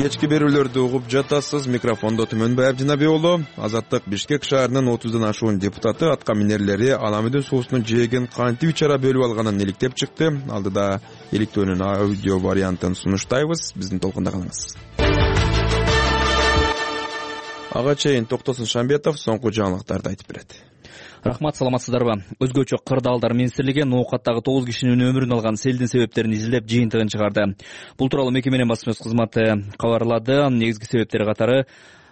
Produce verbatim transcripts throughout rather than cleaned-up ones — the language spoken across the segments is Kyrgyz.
Кечки берүүлөрдү угуп жатасыз. Микрофондо Түмөнбай Абдинабек уулу. Азаттык Бишкек шаарынын отуздан ашуун депутаты атка минерлери Аламүдүн суусунун жээгин кантип чара бөлүп алганын иликтеп чыкты. Алдыда иликтөөнүн аудио вариантын сунуштайбыз. Биздин толкунда калыңыз. Ага чейин Токтосун Шамбетов соңку жаңылыктарды айтып берет. Рахмат, саламатсыздарбы? Өзгөчө кырдаалдар министрлиги Ноокаттагы тогуз кишинин өмүрүн алган селдин себептерин изилдеп жыйынтыгын чыгарды. Бул тууралуу мекеменин басма сөз кызматы кабарлады. Негизги себептери катары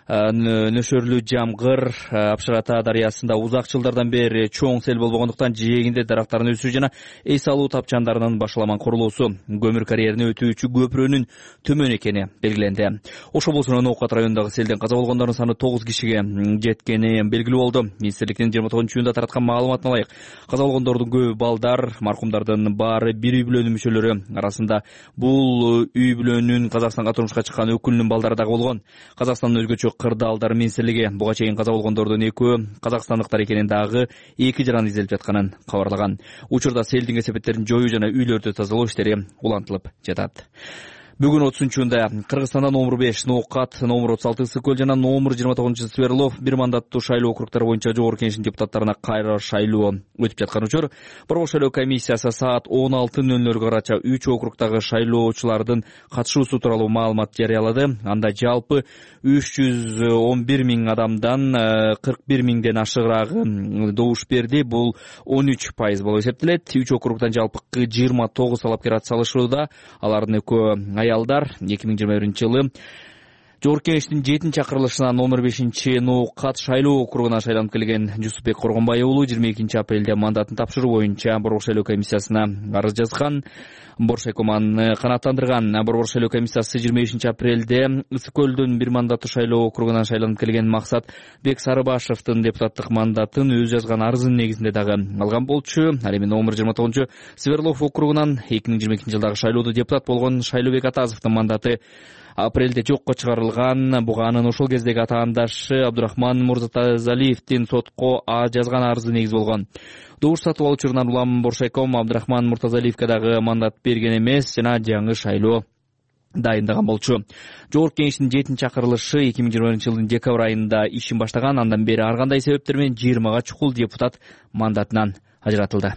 нөшөрлүү жамгыр Апшар Ата дарыясында узак жылдардан бери чоң сел болбогондуктан жээгинде дарактардын өсүү жана эс алуу тапчандарынын башаламан курулуусу, көмүр карьерине өтүүчү көпүрөнүн төмөн экени белгиленди. Ош облусунун Ноокат районундагы селден каза болгондордун саны тогуз кишиге жеткени белгилүү болду. Министрликтин жыйырма тогузунчу июнда тараткан маалыматына ылайык, каза болгондордун көбү балдар, маркумдардын баары бир үй бүлөнүн мүчөлөрү. Арасында бул үй бүлөнүн Казакстанга турмушка чыккан өкүлүнүн балдары дагы болгон. Казакстандын өзгөчө кырдаалдар министрлиги буга чейин каза болгондордун экөө казакстандыктар экенин дагы эки жаран изделип жатканын кабарлаган. Учурда селдин кесепеттерин жоюу жана үйлөрдү тазалоо иштери улантылып жатат. Бүгүн отузунчу июнда Кыргызстанда номер беш Ноокат, номер отуз алты Ысык көл жана номер жыйырма тогузунчу Сверлов бир мандаттуу шайлоо округтары боюнча жогорку кеңештин депутаттарына кайра шайлоо өтүп жаткан учур. Борбор шайлоо комиссиясы саат он алты нөл нөлгө карача үч округтагы шайлоочулардын катышуусу тууралуу маалымат жарыялады. Анда жалпы үч жүз он бир миң адамдан кырк бир миңден ашыгыраагы добуш берди. Бул он үч пайыз болуп эсептелет. үч округдан жалпы жыйырма тогуз талапкер ат салышууда. Алардын экөө аялдар. эки миң жыйырма биринчи жылы Жогорку кеңештин жетинчи чакырылышына номер бешинчи Ноокат шайлоо округуна шайланып келген Жусупбек Коргонбай уулу жыйырма экинчи апрелде мандатын тапшыруу боюнча Борбор шайлоо комиссиясына арыз жазган. Боршайкоманы канааттандырган. Борбор шайлоо комиссиясы жыйырма бешинчи апрелде Ысык көлдүн бир мандаттуу шайлоо округуна шайланып келген Максат Бек Сарыбашевдин депутаттык мандатын өз жазган арызынын негизинде дагы алган болчу. Ал эми номер жыйырма тогузунчу Сверлов округунан эки миң жыйырма экинчи жылдагы шайлоодо депутат болгон Шайлообек Атазовдун мандаты апрелде жокко чыгарылган. Буга анын ошол кездеги атаандашы Абдурахман Муртазалиевдин сотко жазган арызы негиз болгон. Добуш сатып алуучунан улам Боршайком Абдурахман Муртазалиевге дагы мандат берген эмес жана жаңы шайлоо дайындаган болчу. Жогорку кеңештин жетинчи чакырылышы эки миң жыйырма биринчи жылдын декабрь айында ишин баштаган. Андан бери ар кандай себептер менен жыйырмага чукул депутат мандатынан ажыратылды.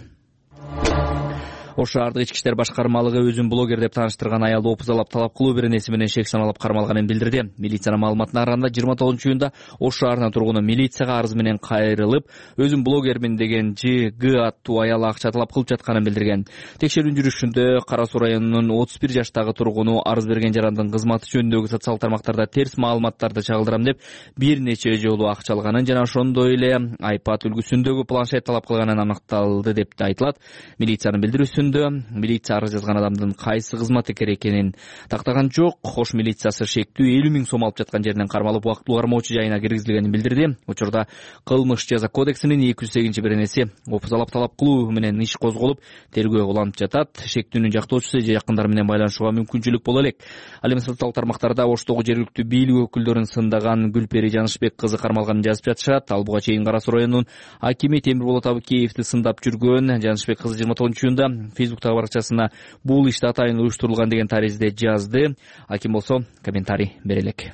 Ош шаардык ички иштер башкармалыгы өзүн блогер деп тааныштырган аялды опузалап талап кылуу беренеси менен шек саналып кармалганын билдирди. Милициянын маалыматына караганда жыйырма тогузунчу июнда Ош шаарынын тургуну милицияга арыз менен кайрылып, өзүн блогермин деген Ж Г аттуу аял акча талап кылып жатканын билдирген. Текшерүүнүн жүрүшүндө Кара Суу районунун отуз бир жаштагы тургуну арыз берген жарандын кызматы жөнүндөгү социалдык тармактарда терс маалыматтарды чагылдырам деп бир нече жолу акча алганын жана ошондой эле iPad үлгүсүндөгү планшет талап кылганын аныкталды деп айтылат. Милициянын билдирүүсүндө милиция арыз жазган адамдын кайсы кызматкер экенин тактаган жок. Ош милициясы шектүү элүү миң сом алып жаткан жеринен кармалып убактылуу кармоочу жайына киргизилгенин билдирди. Учурда кылмыш жаза кодексинин эки жүз сегизинчи беренеси опузалап талап кылуу менен иш козголуп, тергөө уланып жатат. Шектүүнүн жактоочусу же жакындары менен байланышууга мүмкүнчүлүк боло элек. Ал эми социалдык тармактарда Оштогу жергиликтүү бийлик өкүлдөрүн сындаган Гүлпери Жанышбек кызы кармалганын жазып жатышат. Ал буга чейин Кара Суу районунун акими Темирболот Абыкеевди сындап жүргөн. Жанышбек кызы жыйырма тогузунчу июнда Фейсбуктагы баракчасына бул иште атайын уюштурулган деген таризде жазды. Аким болсо комментарий бере элек.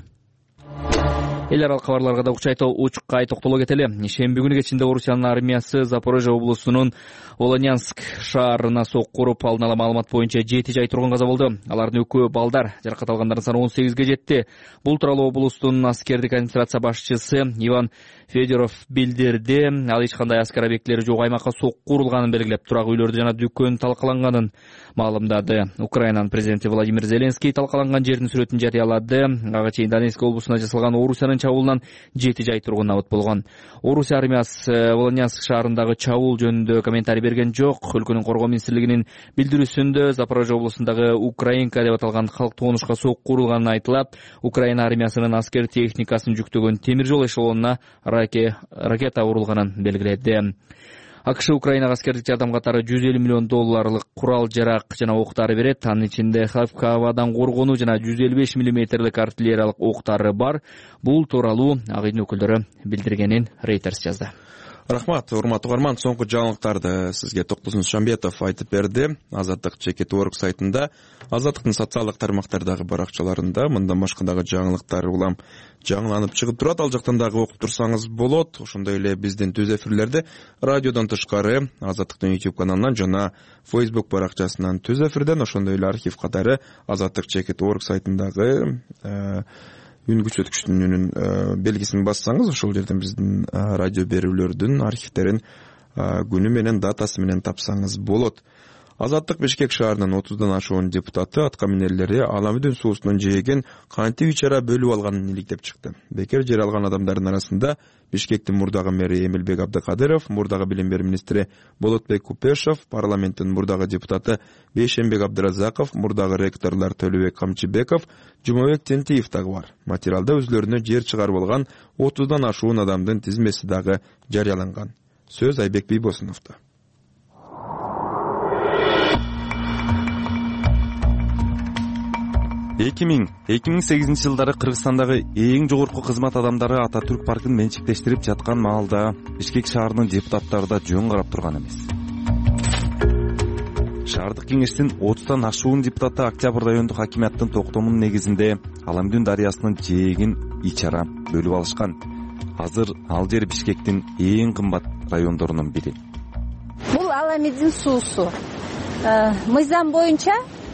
Эл аралык кабарларга да учкай токтоло кетели. Шемби күнү кечинде Орусиянын армиясы Запорожье облусунун Волонянск шаарына сокку уруп, алдын ала маалымат боюнча жети жай тургун каза болду. Алардын экөө балдар, жаракат алгандардын саны он сегизге жетти. Бул тууралуу облустун аскердик администрация башчысы Иван Федоров билдирди. Ал эч кандай аскер объектилери жок аймакка сокку урулганын белгилеп, турак үйлөрдү жана дүкөн талкаланганын маалымдады. Украинанын президенти Владимир Зеленский талкаланган жердин сүрөтүн жарыялады. Ага чейин Донецк облусуна жасалган Орусиянын чабуулунан жети жай тургун абыт болгон. Орусия армиясы Волонянск шаарындагы чабуул жөнүндө комментарий берген жок. Өлкөнүн коргоо министрлигинин билдирүүсүндө Запорожье облусундагы Украинка деп аталган халык тоонушка сокку урулганын айтылат. Украина армиясынын аскер техникасын жүктөгөн темир жол эшелонуна ракета урулганын белгиледи. АКШ Украинага аскердик жардам катары жүз элүү миллион долларлык курал жарак жана октары берет. Анын ичинде Хавкавадан коргонуу жана жүз элүү беш миллиметрлик артиллериялык октары бар. Бул тууралуу ак үйдүн өкүлдөрү билдиргенин Reuters жазды. Рахмат, урматтуу угарман. Соңку жаңылыктарды сизге Токтосун Шамбетов айтып берди. Азаттык чекит орг сайтында, Азаттыктын социалдык тармактардагы баракчаларында мындан башка дагы жаңылыктар улам жаңыланып чыгып турат. Ал жактан дагы окуп турсаңыз болот. Ошондой эле биздин түз эфирлерди радиодон тышкары Азаттыктын YouTube каналынан жана Facebook баракчасынан түз эфирден, ошондой эле архив катары Азаттык чекит орг сайтындагы үн күчөткүчтүн үнүн белгисин бассаңыз, ошол жерден биздин радио берүүлөрдүн архивтерин күнү менен датасы менен тапсаңыз болот. Азаттык Бишкек шаарынын отуздан ашуун депутаты аткаминерлери Аламүдүн суусунун жээгин кантип ичара бөлүп алганын иликтеп чыкты. Бекер жер алган адамдардын арасында Бишкектин мурдагы мэри Эмилбек Абдыкадыров, мурдагы билим берүү министри Болотбек Купешов, парламенттин мурдагы депутаты Бейшенбек Абдыразаков, мурдагы ректорлор Төлөбек Камчыбеков, Жумабек Тентиев дагы бар. Материалда өзлөрүнө жер чыгарып алган отуздан ашуун адамдын тизмеси дагы жарыяланган. Сөз Айбек Бийбосуновдо. эки миң эки миң сегизинчи жылдары Кыргызстандагы эң жогорку кызмат адамдары Ататүрк паркын менчиктештирип жаткан маалда Бишкек шаарынын депутаттары да жөн карап турган эмес. Шаардык кеңештин отуздан ашуун депутаты Октябрь райондук хакимияттын токтомунун негизинде Аламүдүн дарыясынын жээгин ичара бөлүп алышкан. Азыр ал жер Бишкектин эң кымбат райондорунун бири. Бул Аламүдүн суусу. Мыйзам боюнча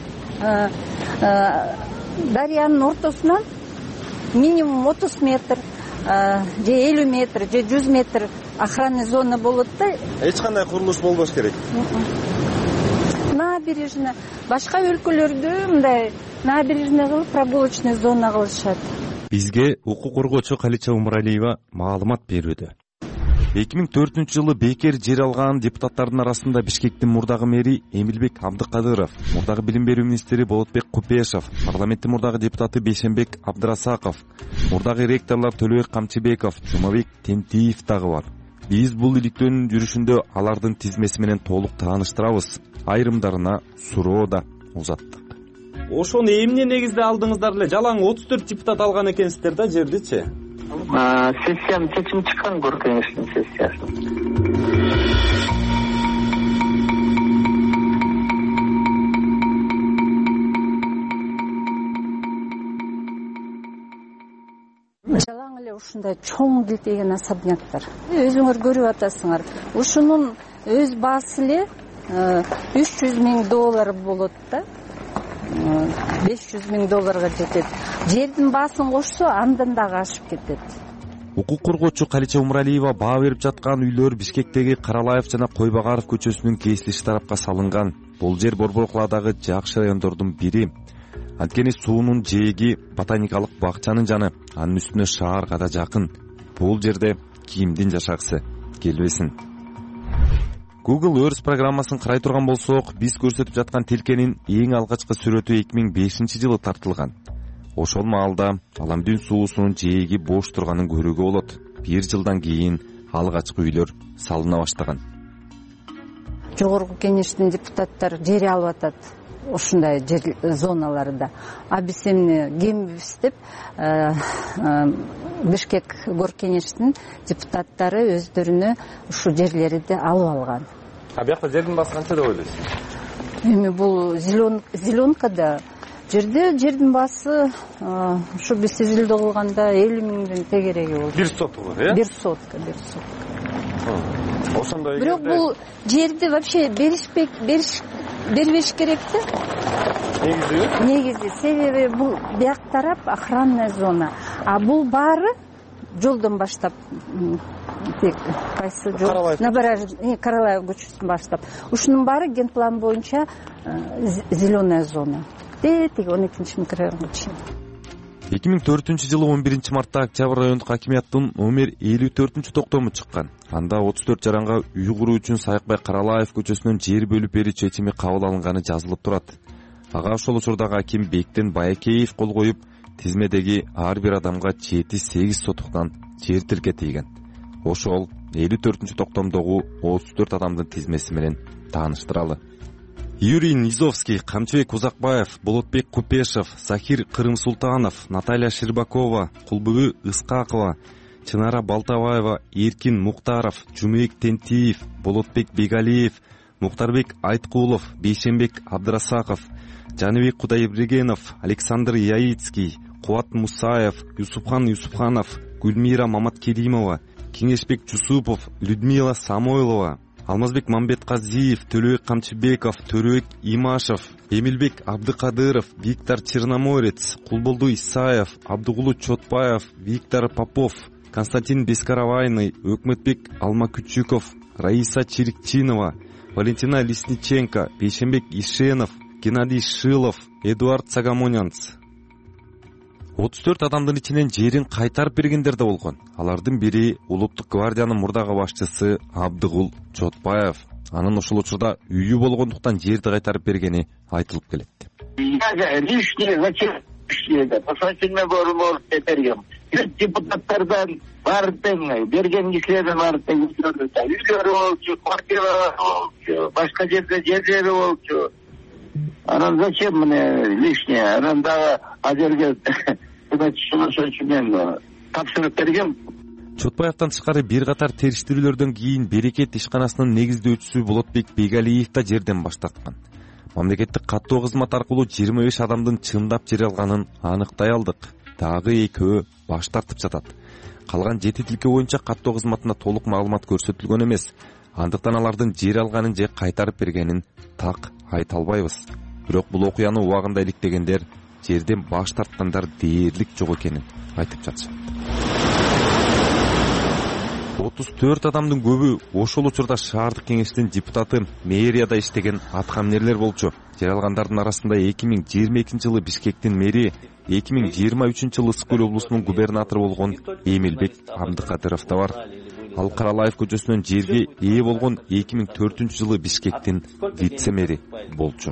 дарыянын ортосунан минимум отуз метр, же элүү метр, же жүз метр охранный зона болот да. Эч кандай курулуш болбош керек. Набережный, башка өлкөлөрдө мындай набережный кылып прогулочный зона кылышат. Бизге укук коргоочу Калича Умаралиева маалымат берүүдө. эки миң төртүнчү жылы бекер жер алган депутаттардын арасында Бишкектин мурдагы мэри Эмилбек Абдыкадыров, мурдагы билим берүү министри Болотбек Купешов, парламенттин мурдагы депутаты Бейшенбек Абдырасаков, мурдагы ректорлор Төлөбек Камчыбеков, Жумабек Тентиев дагы бар. Биз бул иликтөөнүн жүрүшүндө алардын тизмеси менен толук тааныштырабыз. Айрымдарына суроо да узаттык. Ошону эмне негизде алдыңыздар эле? Жалаң отуз төрт депутат алган экенсиздер да жердичи? Сессиянын чечими чыккан, Орг кеңештин сессиясы. Жалаң эле ушундай чоң дилтеген особняктар. Өзүңөр көрүп атасыңар. Ушунун өз баасы эле үч жүз миң доллар болот да. беш жүз миң долларга жетет. Жердин баасын кошсо андан дагы ашып кетет. Укук коргоочу Калича Умаралиева баа берип жаткан үйлөр Бишкектеги Каралаев жана Койбагаров көчөсүнүн кесилиши тарапка салынган. Бул жер Борборкуладагы жакшы райондордун бири. Анткени суунун жээги ботаникалык бакчанын жаны, анын үстүнө шаарга да жакын. Бул жерде кимдин жашагысы келбесин. Google Earth программасын карай турган болсок, биз көрсөтүп жаткан тилкенин эң алгачкы сүрөтү эки миң бешинчи жылы тартылган. Ошол маалда Аламүдүн суусунун жээги бош турганын көрүүгө болот. Бир жылдан кийин алгачкы үйлөр салына баштаган. Жогорку кеңештин депутаттары жер алып атат ушундай жер зоналарда. А биз эмне кембиз деп Бишкек горк кеңештин депутаттары өздөрүнө ушу жерлерди алып алган. А биякта жердин баасы канча деп ойлойсуз? Эми бул зеленкада жерде жердин баасы ушу биз изилдөө кылганда элүү миңдин тегереги болду. Бир сотка, э? Бир сотка, бир сотка. Ошондой. Бирок бул жерди вообще беришпек, бериш бербеш керек да. Негизи? Негизи, себеби бул бияк тарап охранная зона. А бул баары жолдон баштап кайсы жол? Набережный Каралаев көчөсүнөн баштап. Ушунун баары генплан боюнча зеленая зона. Дети он экинчи микрорайонго чейин. эки миң төртүнчү жылы он биринчи мартта Октябрь райондук хакимияттын номер элүү төртүнчү токтому чыккан. Анда отуз төрт жаранга үй куруу үчүн Сайыкбай Каралаев көчөсүнөн жер бөлүп берүү чечими кабыл алынганы жазылып турат. Ага ошол учурдагы аким Бектен Байкеев кол коюп, тизмедеги ар бир адамга жети сегиз сотуктан жер тилкетийген. Ошол элүү төртүнчү токтомдогу отуз төрт адамдын тизмеси менен тааныштыралы. Юрий Низовский, Камчыбек Узакбаев, Болотбек Купешов, Захир Кырымсултанов, Наталья Ширбакова, Кулбүгү Ыскакова, Чынара Балтабаева, Эркин Муктаров, Жумейк Тентиев, Болотбек Бегалиев, Муктарбек Айткулов, Бейшенбек Абдрасаков, Жаныбек Кудайбергенов, Александр Яицкий, Кубат Мусаев, Юсупхан Юсупханов, Гүлмира Маматкеримова, Кеңешбек Жусупов, Людмила Самойлова, Алмазбек Мамбетказиев, Төлөбек Камчыбеков, Төрөбек Имашев, Эмилбек Абдыкадыров, Виктор Черноморец, Кулболду Исаев, Абдыгулу Чотбаев, Виктор Попов, Константин Бескаравайный, Өкмөтбек Алмакүчүков, Раиса Чирикчинова, Валентина Лесниченко, Бейшенбек Ишенов, Геннадий Шилов, Эдуард Сагамонянц. отуз төрт адамдын ичинен жерин кайтарып бергендер да болгон. Алардын бири Улуттук гвардиянын мурдагы башчысы Абдыгул Чотбаев. Анын ошол учурда үйү болгондуктан жерди кайтарып бергени айтылып келет. Лишнее зачем лишнее? Посмотрите, борбор бергем. Депутаттардан бардым, берген кишилерден бардым. Үйлөрү болчу, квартиралар болчу, башка жерде жерлери болчу. Анан зачем мне лишнее? Анан дагы азерге мен тапшырып бергем. Чотбаевден тышкары бир катар териштирүүлөрдөн кийин Берекет ишканасынын негиздөөчүсү Болотбек Бегалиев да жерден баш тарткан. Мамлекеттик каттоо кызмат аркылуу жыйырма беш адамдын чындап жер алганын аныктай алдык. Дагы экөө баш тартып жатат. Калган жети тилке боюнча каттоо кызматына толук маалымат көрсөтүлгөн эмес. Андыктан алардын жер алганын же кайтарып бергенин так айта албайбыз. Бирок бул окуяны убагында иликтегендер жерден баш тарткандар дээрлик жок экенин айтып жатышат. отуз төрт адамдын көбү ошол учурда шаардык кеңештин депутаты, мэрияда иштеген аткаминерлер болчу. Жер алгандардын арасында эки миң жыйырма экинчи жылы Бишкектин мэри, эки миң жыйырма үчүнчү жылы Ысык көл облусунун губернатору болгон Эмилбек Абдыкадыров да бар. Ал Каралаев көчөсүнөн жерге ээ болгон эки миң төртүнчү жылы Бишкектин вице-мэри болчу.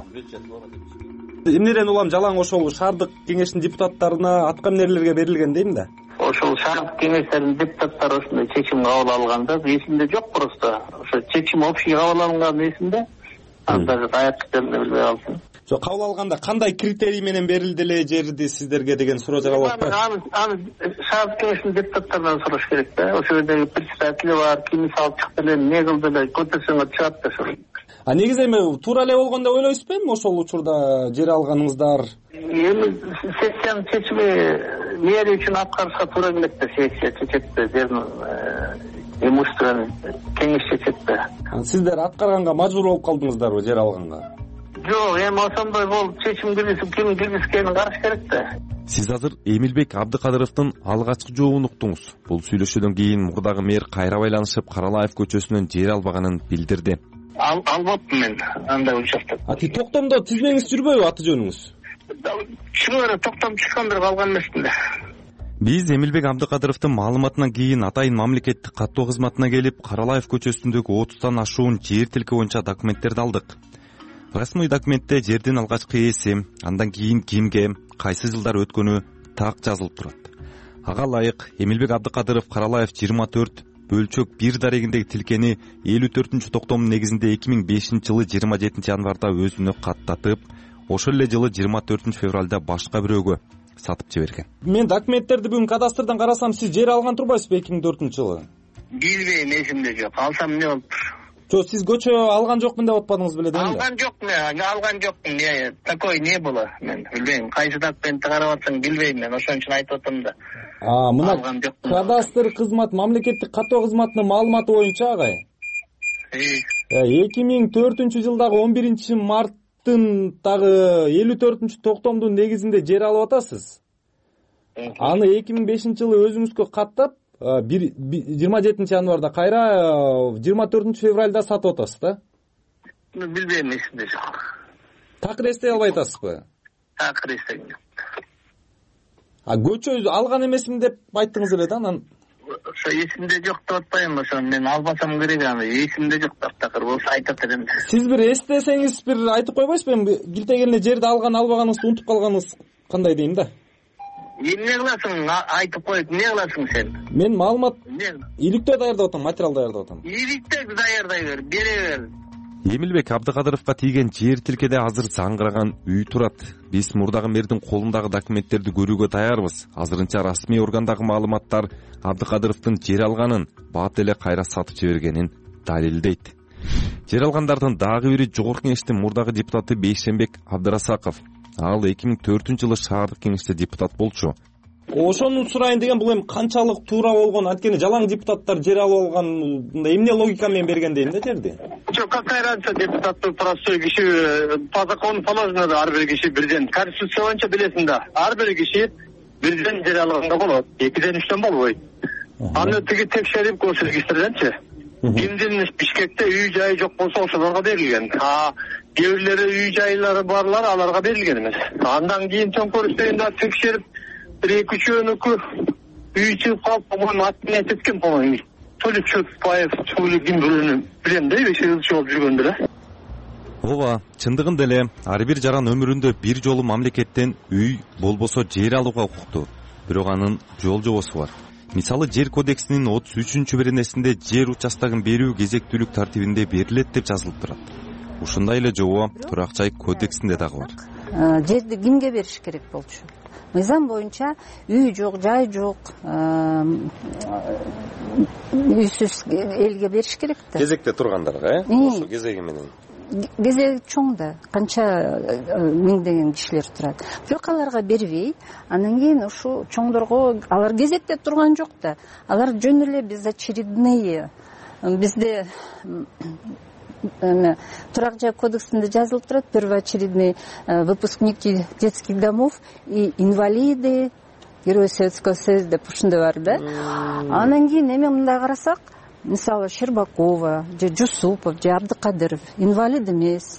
Эмнеден улам жалаң ошол шаардык кеңештин депутаттарына, аткаминерлерге берилген дейм да. Ошол шаардык кеңештердин депутаттары ушундай чечим кабыл алганда эсимде жок, просто ошо чечим общий кабыл алынган эсимде. Анда аяктыктерди билбей калдым. Жок, кабыл алганда кандай критерий менен берилди эле жерди сиздерге деген суроо жаралып атпайбы? Аны аны шаардык кеңештин депутаттарынан сураш керек да. Ошол жердеги председатели бар, ким салып чыкты эле, эмне кылды эле, көтөрсөңөр чыгат да ошол. А негизи эми туура эле болгон деп ойлойсузбу эми ошол учурда жер алганыңыздар? Эми сессиянын чечими мэрия үчүн аткарышка туура келет да, сессия чечет да, жердин имуществонун кеңеш чечет да. Сиздер аткарганга мажбур болуп калдыңыздарбы жер алганга? Жок, эми ошондой болуп чечим киргизип ким киргизгенин караш керек да. Сиз азыр Эмилбек Абдыкадыровдун алгачкы жообун уктуңуз. Бул сүйлөшүүдөн кийин мурдагы мэр кайра байланышып Каралаев көчөсүнөн жер албаганын билдирди. Ал албаптым мен андай учакта. А ти токтомдо тизмеңиз жүрбөйбү аты жөнүңүз? Чыгып эле токтом чыккан бир калган эмесмин да. Биз Эмилбек Абдыкадыровдун маалыматынан кийин Атайын мамлекеттик каттоо кызматына келип, Каралаев көчөсүндөгү отуздан ашуун жер тилке боюнча документтерди алдык. Расмый документте жердин алгачкы ээси, андан кийин кимге, кайсы жылдар өткөнү так жазылып турат. Ага ылайык Эмилбек Абдыкадыров Каралаев жыйырма төрт бөлчөк бир дарегиндеги тилкени элүү төртүнчү токтомдун негизинде эки миң бешинчи жылы жыйырма жетинчи январда өзүнө каттатып, ошол эле жылы жыйырма төртүнчү февралда башка бирөөгө сатып жиберген. Мен документтерди бүгүн кадастрдан карасам, сиз жер алган турбайсызбы эки миң төртүнчү жылы? Билбейм, эсимде жок. Алсам эмне болуптур? Жок, сиз көчө алган жокмун деп атпадыңыз беле дейм да? Алган жокмун, алган жокмун. Не, такой не было. Мен билбейм. Кайсы документти карап атсаң билбейм мен. Ошон үчүн айтып атам да. А, мына кадастр кызмат, мамлекеттик каттоо кызматынын маалыматы боюнча агай. эки миң төртүнчү жылдагы он биринчи марттын дагы элүү төртүнчү токтомдун негизинде жер алып атасыз. Аны эки миң бешинчи жылы өзүңүзгө каттап, жыйырма жетинчи январда кайра жыйырма төртүнчү февралда сатып атасыз да? Билбейм, эсимде жок. Такыр эстей албай атасызбы? Такыр эстейм жок. А көчө алган эмесмин деп айттыңыз эле да, анан ошо эсимде жок деп атпайм, ошо мен албасам керек, аны эсимде жок такыр болсо айтат элем. Сиз бир эстесеңиз бир айтып койбойсузбу? Эми килтегенде жерди алган албаганыңызды унутуп калганыңыз кандай дейм да? Эмне кыласың? Айтып коюп, эмне кыласың сен? Мен маалымат иликтөө даярдап атам, материал даярдап атам. Иликтөө даярдай бер, бере бер. Эмилбек Абдыкадыровго тийген жер тилкеде азыр заңгыраган үй турат. Биз мурдагы мэрдин колундагы документтерди көрүүгө даярбыз. Азырынча расмий органдагы маалыматтар Абдыкадыровдун жер алганын, бат эле кайра сатып жибергенин далилдейт. Жер алгандардын дагы бири жогорку кеңештин мурдагы депутаты Бейшенбек Абдырасаков. Ал эки миң төртүнчү жылы шаардык кеңеште депутат болчу. Ошону сурайын деген бул эми канчалык туура болгон, анткени жалаң депутаттар жер алып алган, эмне логика менен берген дейм да жерди? Жок, какая разница, депутаттын простой киши, по закону положено да ар бир киши бирден, конституция боюнча билесиң да, ар бир киши бирден жер алганга болот, экиден үчтөн болбойт. Аны тиги текшерип көрсөткүчтөрдөнчү. Кимдин Бишкекте үй жайы жок болсо ошолорго берилген. А кээ бирлери үй жайлары барлар аларга берилген эмес. Андан кийин төңкөрүштөрүндө текшерип bir-iki üçünükü üyüçü kalp babamın atmiyet etken babamın. Tölü Çöpbaev, Tölü Gimbir'ini bilen de beş yıl çolp жүргөндүр. Ооба, чындыгында эле ар бир жаран өмүрүндө бир жолу мамлекеттен үй болбосо жер алууга укуктуу. Бирок анын жол жобосу бар. Мисалы, жер кодексинин отуз үчүнчү беренесинде жер участогун берүү кезектүүлүк тартибинде берилет деп жазылып турат. Ушундай эле жобо Турак жай кодексинде дагы бар. Жерди кимге бериш керек болчу? Мыйзам боюнча үй жок, жай жок, үйсүз элге бериш керек да. Кезекте тургандарга, э? Ошо кезеги менен. Кезеги чоң да, канча миңдеген кишилер турат. Бирок аларга бербей, анан кийин ушу чоңдорго алар кезекте турган жок да. Алар жөн эле безочередные. Бизде Турак жай кодексинде жазылып турат, первоочередные выпускники детских домов и инвалиды, герои Советского Союза деп ушундай бар да. Анан кийин эми мындай карасак, мисалы Щербакова, же Жусупов, же Абдыкадыров инвалид эмес,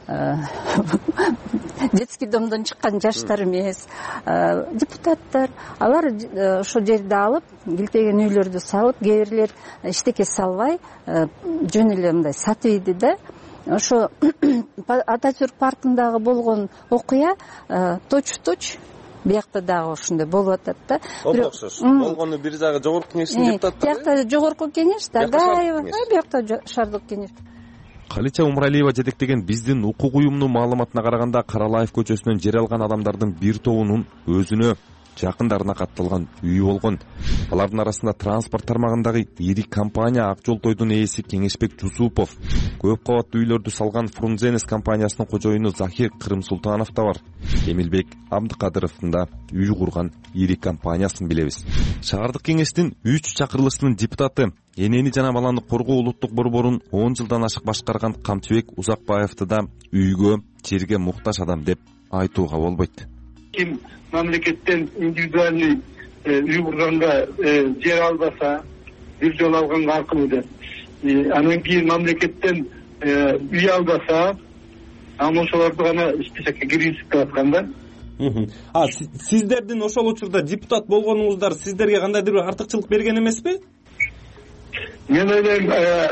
детский домдон чыккан жаштар эмес, депутаттар. Алар ошо жерди алып, килтеген үйлөрдү салып, кээ бирлер эчтеке салбай жөн эле мындай сатып ийди да. Ошо Ататюрк паркындагы болгон окуя точ-точ биякта дагы ошондой болуп атат да. Окшош. Болгону бир жагы жогорку кеңештин депутаттары. Биякта жогорку кеңеш, Даргаева, биякта шаардык кеңеш. Калича Умралиева жетектеген биздин укук уюмунун маалыматына караганда, Каралаев көчөсүнөн жер алган адамдардын бир тобунун өзүнө жакындарына катталган үйү болгон. Алардын арасында транспорт тармагындагы ири компания Ак Жол Тойдун ээси Кеңешбек Жусупов, көп кабаттуу үйлөрдү салган Фрунзенес компаниясынын кожоюну Захир Кырымсултанов да бар. Эмилбек Абдыкадыровдун да үй курган ири компаниясын билебиз. Шаардык кеңештин үч чакырылышынын депутаты, энени жана баланы коргоо улуттук борборун он жылдан ашык башкарган Камчыбек Узакбаевди да үйгө, жерге муктаж адам деп айтууга болбойт. Ким мамлекеттен индивидуальный үй курганга жер албаса, бир жол алганга аркылуу деп. Анан кийин мамлекеттен үй албаса, аны ошолорду гана списокко киргизип аткан да. А сиздердин ошол учурда депутат болгонуңуздар сиздерге кандайдыр бир артыкчылык берген эмеспи? Мен ойлойм,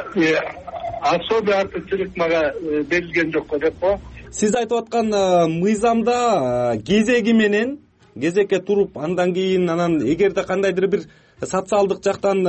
особый артыкчылык мага берилген жок деп го. Сиз айтып аткан мыйзамда кезеги менен кезекке туруп, андан кийин анан эгерде кандайдыр бир социалдык жактан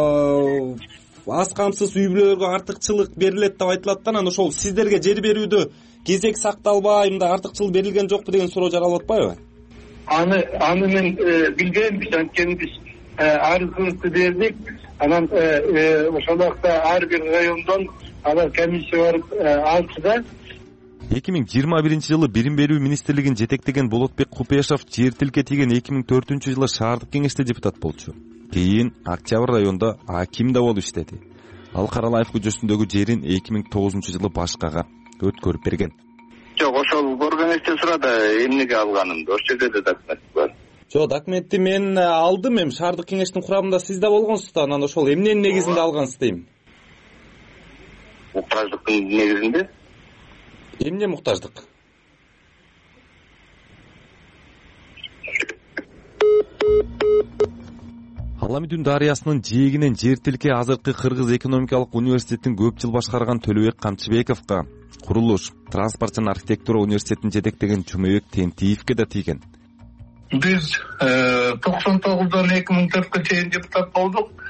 аз камсыз үй бүлөлөргө артыкчылык берилет деп айтылат, анан ошол сиздерге жер берүүдө кезек сакталбай, мындай артыкчылык берилген жокпу деген суроо жаралып атпайбы? Аны аны мен билбейм, анткени биз арызыбызды бердик. Анан ошол убакта ар бир райондон алар комиссия барып алды да. эки миң жыйырма биринчи жылы Билим берүү министрлигин жетектеген Болотбек Купешов жер тилке тийген эки миң төртүнчү жылы шаардык кеңеште депутат болчу. Кийин Октябрь районунда аким да болуп иштеди. Ал Каралаев көчөсүндөгү жерин эки миң тогузунчу жылы башкага өткөрүп берген. Жок, ошол көргөнүктө сурады, эмнеге алганымды, ошол жерде да документ бар. Жок, документти мен алдым, эми шаардык кеңештин курамында сиз да болгонсуз да, анан ошол эмненин негизинде алгансыз дейм? Муктаждыктын негизинде? Эмне муктаждык? Аламидүн дарыясынын жээгинен жер тилке азыркы Кыргыз экономикалык университетин көп жыл башкарган Төлөбек Камчыбековго, курулуш, транспорт жана архитектура университетин жетектеген Жумабек Тентиевге да тийген. Биз токсон тогуздан эки миң төрткө чейин депутат болдук.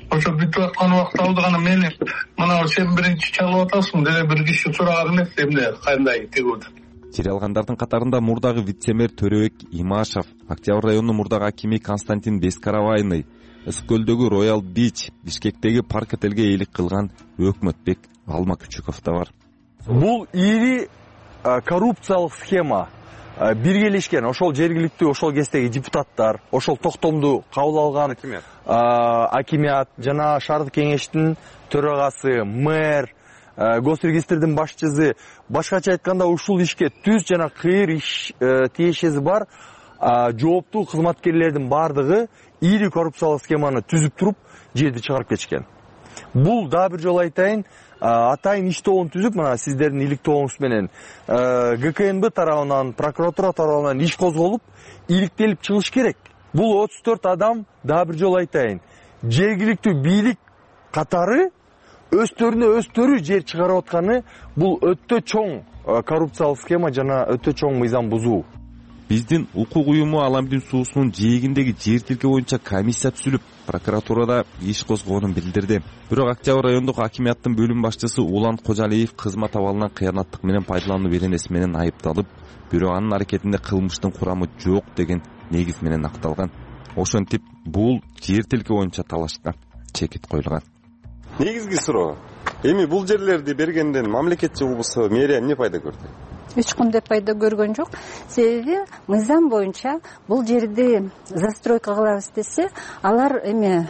ошо бүтүп аткан убакта алды гана мени мына сен биринчи чалып атасың деп бир киши сураган эмес эмне кандай тигүү деп. жер алгандардын катарында мурдагы вице-мэр Төрөбек Имашев, Октябрь районунун мурдагы акими Константин Бескаравайный, Ысык көлдөгү Роял Бич, Бишкектеги парк отелге ээлик кылган Өкмөтбек Алмакүчүков да бар. Бул ири коррупциялык схема биргелешкен ошол жергиликтүү ошол кездеги депутаттар, ошол токтомду кабыл алган акимият жана шаардык кеңештин төрагасы, мэр, госрегистрдин башчысы, башкача айтканда ушул ишке түз жана кыйыр иш тиешеси бар жооптуу кызматкерлердин бардыгы ири коррупциялык схеманы түзүп туруп жерди чыгарып кетишкен. Бул дагы бир жолу айтайын, атайын иш тобун түзүп, мына сиздердин илик тобуңуз менен ГКНБ тарабынан, прокуратура тарабынан иш козголуп, иликтелип чыгыш керек. Бул отуз төрт адам, дагы бир жолу айтайын, жергиликтүү бийлик катары өздөрүнө өздөрү жер чыгарып атканы бул өтө чоң коррупциялык схема жана өтө чоң мыйзам бузуу. Биздин укук уюму Аламүдүн суусунун жээгиндеги жер тилке боюнча комиссия түзүлүп, прокуратурада иш козгоонун билдирди. Бирок Октябрь райондук акимияттын бөлүм башчысы Улан Кожалиев кызмат абалынан кыянаттык менен пайдалануу беренеси менен айыпталып, бирок анын аракетинде кылмыштын курамы жок деген негиз менен акталган. Ошентип, бул жер тилке боюнча талашка чекит коюлган. Негизги суроо, эми бул жерлерди бергенден мамлекетчи болбосо мэрия эмне пайда көрдү? Эч кандай пайда көргөн жок. Себеби мыйзам боюнча бул жерди застройка кылабыз десе, алар эме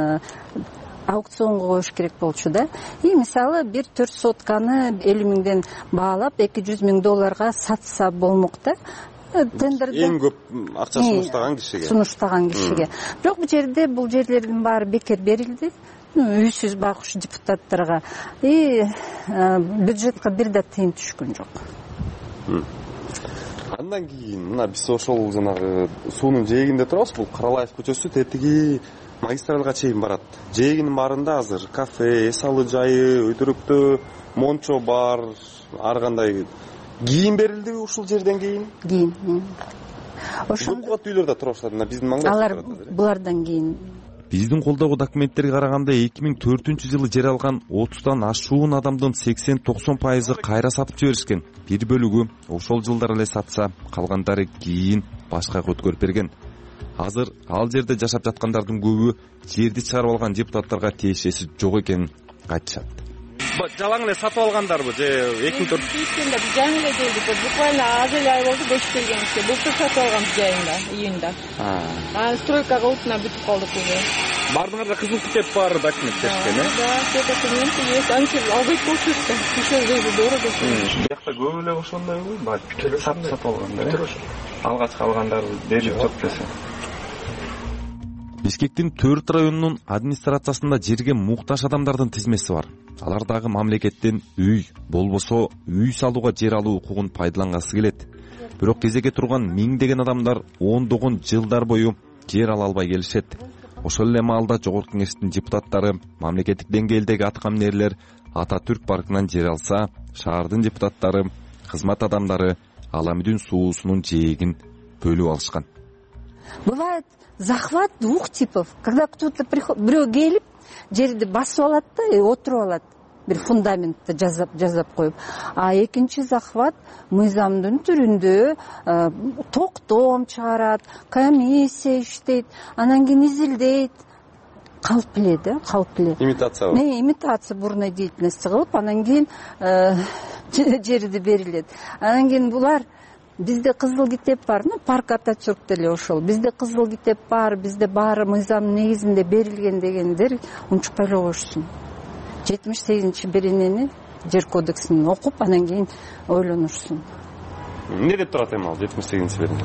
аукционго коюш керек болчу да. И мисалы бир төрт сотканы элүү миңден баалап эки жүз миң долларга сатса болмок да. Тендерде эң көп акча сунуштаган кишиге. Сунуштаган кишиге. Бирок бул жерде бул жерлердин баары бекер берилди. Үйсүз багыш депутаттарга. И бюджетке бир да тыйын түшкөн жок. Андан кийин мына биз ошол жанагы суунун жээгинде турабыз. Бул Каралаев көчөсү тетиги магистралга чейин барат. Жээгинин баарында азыр кафе, эс алуу жайы, өтүрүктүү мончо бар, ар кандай кийин берилдиби ушул жерден кийин? Кийин. Ошол кат үйлөр да тура баштады. Биздин маңда. Алар булардан кийин. Биздин колдогу документтерге караганда эки миң төртүнчү жылы жер алган отуздан ашуун адамдын сексен токсон пайызы кайра сатып жиберишкен. Бир бөлүгү ошол жылдары эле сатса, калгандары кийин башкага өткөрүп берген. Азыр ал жерде жашап жаткандардын көбү жерди чыгарып алган депутаттарга тиешеси жок экенин айтышат. Жалаң эле сатып алгандарбы же эки миң төрт Ишкенде биз жаңы эле келдик. Буквально аз эле ай болду көчүп келгенибизге. Былтыр сатып алганбыз жайында, июнда. А стройкага утуна бүтүп калдык уже. Бардыңарда кызыл тикет бар, документтешкен, э? Да, все документы есть. Анча албайт болчу. Ошол жерде дорого. Биякта көп эле ошондойбу? Сатып сатып алгандар. Алгачкы алгандар берип жок десе. Бишкектин төрт районунун администрациясында жерге муктаж адамдардын тизмеси бар. Алар дагы мамлекеттен үй, болбосо үй салууга жер алуу укугун пайдалангысы келет. Бирок кезекке турган миңдеген адамдар ондогон жылдар бою жер ала албай келишет. Ошол эле маалда Жогорку Кеңештин депутаттары, мамлекеттик деңгээлдеги аткаминерлер Ататүрк паркынан жер алса, шаардын депутаттары, кызмат адамдары Аламүдүн суусунун жээгин бөлүп алышкан. Бывает захват двух типов. Когда кто-то приходит, бирөө келип, жерди басып алат да, и отуруп алат. Бир фундаментти жазап жазап коюп. А экинчи захват мыйзамдын түрүндө токтом чыгарат, комиссия иштейт, анан кийин изилдейт. Калп эле да, калп эле. Имитация. Не, имитация бурной деятельности кылып, анан кийин жерди берилет. Анан кийин булар бизде кызыл китеп бар, ну парк Ататүрктө эле ошол. Бизде кызыл китеп бар, бизде баары мыйзам негизинде берилген дегендер унчукпай эле коюшсун. жетимиш сегизинчи беренени жер кодексин окуп, анан кийин ойлонушсун. Эмне деп турат эми ал жетимиш сегизинчи берене?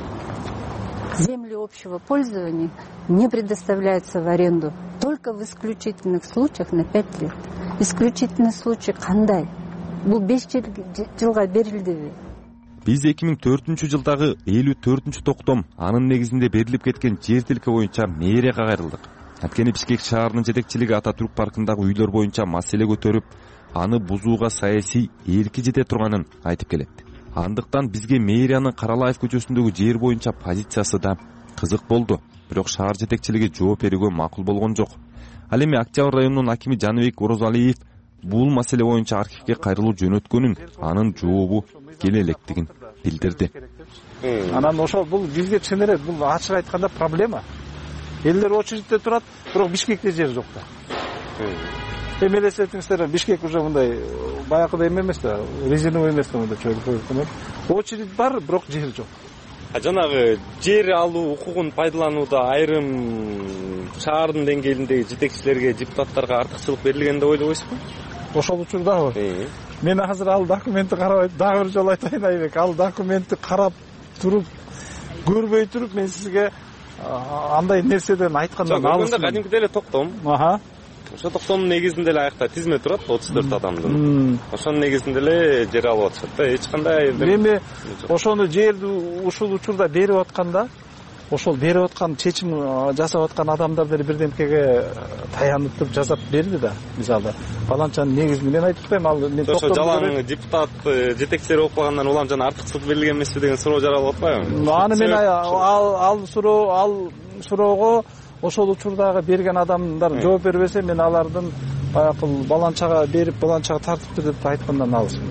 Земли общего пользования не предоставляются в аренду только в исключительных случаях на пять лет. Исключительный случай кандай? Бул беш жылга берилдиби? Биз эки миң төртүнчү жылдагы элүү төртүнчү токтом анын негизинде берилип кеткен жер тилке боюнча мэрияга кайрылдык. Анткени Бишкек шаарынын жетекчилиги Ататүрк паркындагы үйлөр боюнча маселе көтөрүп, аны бузууга саясий эрки жете турганын айтып келет. Андыктан бизге мэриянын Каралаев көчөсүндөгү жер боюнча позициясы да кызык болду. Бирок шаар жетекчилиги жооп берүүгө макул болгон жок. Ал эми Октябрь районунун акими Жаныбек Орозалиев бул маселе боюнча архивге кайрылуу жөнөткөнүн, анын жообу келе электигин билдирди. Анан ошол бул бизге чын эле бул ачык айтканда проблема. Элдер очередьте турат, бирок Бишкекте жер жок да. Эми элестетиңиздер, Бишкек уже мындай баягыдай эмес да, резиновый эмес да, мындай чөйрөк. Очередь бар, бирок жер жок. А жанагы жер алуу укугун пайдаланууда айрым шаардын деңгээлиндеги жетекчилерге, депутаттарга артыкчылык берилген деп ойлойсузбу? Ошол учурдабы? Мен азыр ал документти карабай, дагы бир жолу айтайын Айбек, ал документти карап туруп, көрбөй туруп мен сизге андай нерседен айткандан алыс. Жок, кадимкидей эле токтом. Аха. Ошо токтомдун негизинде эле аякта тизме турат, отуз төрт адамдын. Ошонун негизинде эле жер алып атышат да, эч кандай. Эми ошону жерди ушул учурда берип атканда, ошол берип аткан чечим жасап аткан адамдар деле бирдемкеге таянып жасап берди да. Мисалы, баланчанын негизин мен айтып атпайм, ал мен токтом. Ошо жалаң депутат жетекчилер окугандан улам жана артыкчылык берилген эмеспи деген суроо жаралып атпайбы? Аны мен ал ал суроо ал суроого ошол учурдагы берген адамдар жооп бербесе, мен алардын баягы баланчага берип, баланчага тартыптыр деп айткандан алысмын.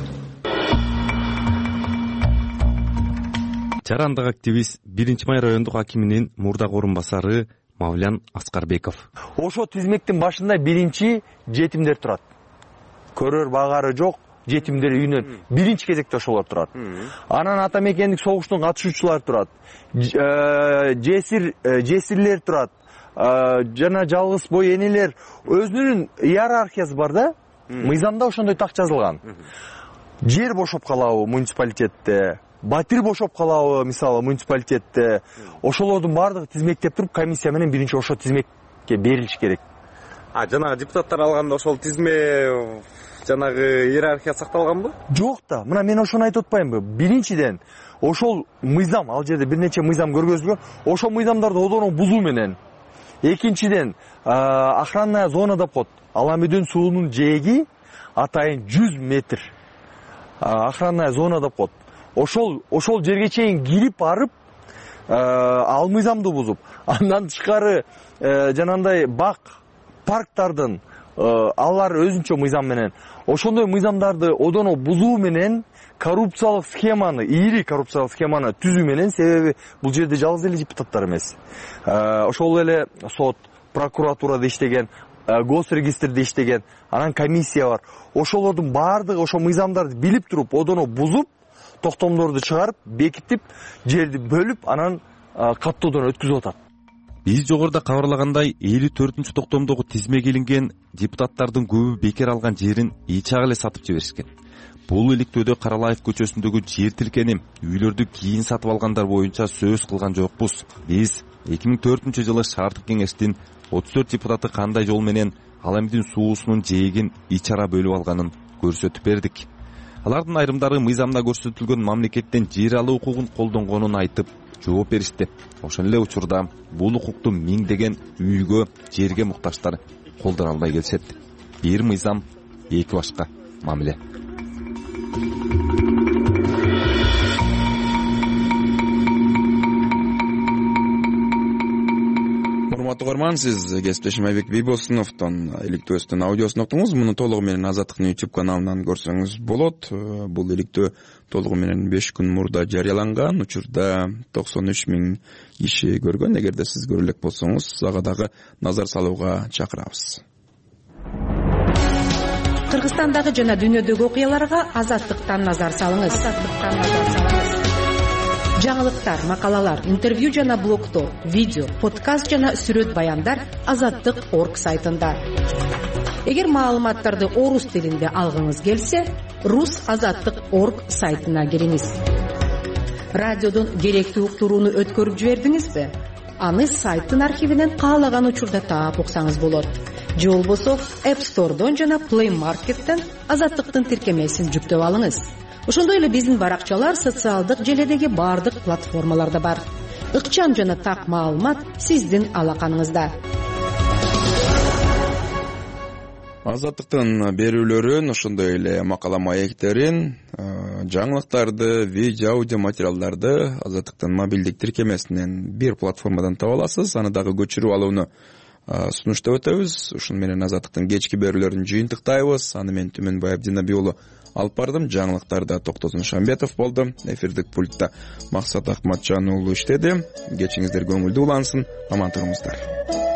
Жарандык активист биринчи май райондук акиминин мурдагы орун басары Мавлян Аскарбеков. Ошо тизмектин башында биринчи жетимдер турат. Көрөр багары жок жетимдер үйүнөн биринчи кезекте ошолор турат. Анан ата мекендик согуштун катышуучулары турат. Жесир жесирлер турат. Жана жалгыз бой энелер, өзүнүн иерархиясы бар да. Мыйзамда ошондой так жазылган. Жер бошоп калабы муниципалитетте, батир бошоп калабы мисалы муниципалитетте, ошолордун баардыгы тизмектеп туруп комиссия менен биринчи ошо тизмекке берилиш керек. А жанагы депутаттар алганда ошол тизме жанагы иерархия сакталганбы? Жок да. Мына мен ошону айтып атпаймынбы? Биринчиден ошол мыйзам, ал жерде бир нече мыйзам көргөзүлгөн, ошол мыйзамдарды одоно бузуу менен. Экинчиден охранная зона деп коет. Аламүдүн суунун жээги атайын жүз метр. Охранная зона деп коет. Ошол ошол жерге чейин кирип барып, ал мыйзамды бузуп, андан тышкары жанандай бак, парктардын алар өзүнчө мыйзам менен ошондой мыйзамдарды одоно бузуу менен коррупциялык схеманы, ири коррупциялык схеманы түзүү менен, себеби бул жерде жалгыз эле депутаттар эмес. Ошол эле сот, прокуратурада иштеген, госрегистрде иштеген, анан комиссия бар. Ошолордун баардыгы ошо мыйзамдарды билип туруп, одоно бузуп, токтомдорду чыгарып, бекитип, жерди бөлүп, анан каттоодон өткүзүп атат. Биз жогоруда кабарлагандай элүү төртүнчү токтомдогу тизмеге илинген депутаттардын көбү бекер алган жерин ийчак эле сатып жиберишкен. Бул иликтөөдө Каралаев көчөсүндөгү жер тилкеним, үйлөрдү кийин сатып алгандар боюнча сөз кылган жокпуз. Биз эки миң төртүнчү жылы шаардык кеңештин отуз төрт депутаты кандай жол менен Аламүдүн суусунун жээгин ичара бөлүп алганын көрсөтүп бердик. Алардын айрымдары мыйзамда көрсөтүлгөн мамлекеттен жер алуу укугун колдонгонун айтып жооп беришти. Ошол эле учурда бул укукту миңдеген үйгө, жерге муктаждар колдоно албай келишет. Бир мыйзам, эки башка мамиле. Урматтуу көрман, сиз кесиптешим Айбек Бейбосуновдон иликтөөсүнүн аудиосун уктуңуз. Муну толугу менен Азаттыктын YouTube каналынан көрсөңүз болот. Бул иликтөө толугу менен беш күн мурда жарыяланган. Учурда токсон үч миң киши көргөн. Эгерде сиз көрө элек болсоңуз, ага дагы назар салууга чакырабыз. Кыргызстандагы жана дүйнөдөгү окуяларга Азаттыктан назар салыңыз. Азаттыктан назар салыңыз. Жаңылыктар, макалалар, интервью жана блогтор, видео, подкаст жана сүрөт баяндар азаттык точка орг сайтында. Эгер маалыматтарды орус тилинде алгыңыз келсе, рус азаттык точка орг сайтына кириңиз. Радиодон керектүү уктурууну өткөрүп жибердиңизби? Аны сайттын архивинен каалаган учурда таап уксаңыз болот. Же болбосо App Store'дон жана Play Market'тен азаттыктын тиркемесин жүктөп алыңыз. Ошондой эле биздин баракчалар социалдык желедеги бардык платформаларда бар. Ыкчам жана так маалымат сиздин алаканыңызда. Азаттыктын берүүлөрүн, ошондой эле макала маектерин, жаңылыктарды, видео, аудио материалдарды Азаттыктын мобилдик тиркемесинен бир платформадан таба аласыз. Аны дагы көчүрүп алууну сунуштап өтөбүз. Ушуну менен Азаттыктын кечки берүүлөрүн жыйынтыктайбыз. Аны мен Түмөнбай Абдинаби уулу алып бардым. Жаңылыктарда Токтозун Шамбетов болду. Эфирдик пультта Максат Акматжан уулу иштеди. Кечиңиздер көңүлдүү улансын. Аман туруңуздар.